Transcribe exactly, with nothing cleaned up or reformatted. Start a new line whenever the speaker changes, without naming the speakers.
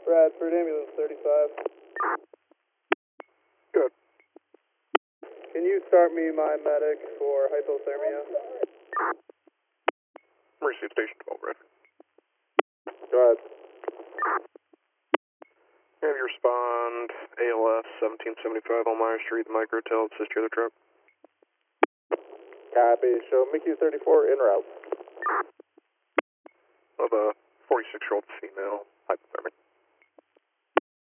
Bradford, ambulance thirty-five.
Good.
Can you start me my medic for hypothermia?
Emergency Station twelve, Bradford.
Go ahead.
Have you respond A L S seventeen seventy-five Elmira Street, the microtel, assist your other truck.
Copy. Show M I C U thirty-four en route.
Of a forty-six-year-old female, hypothermic.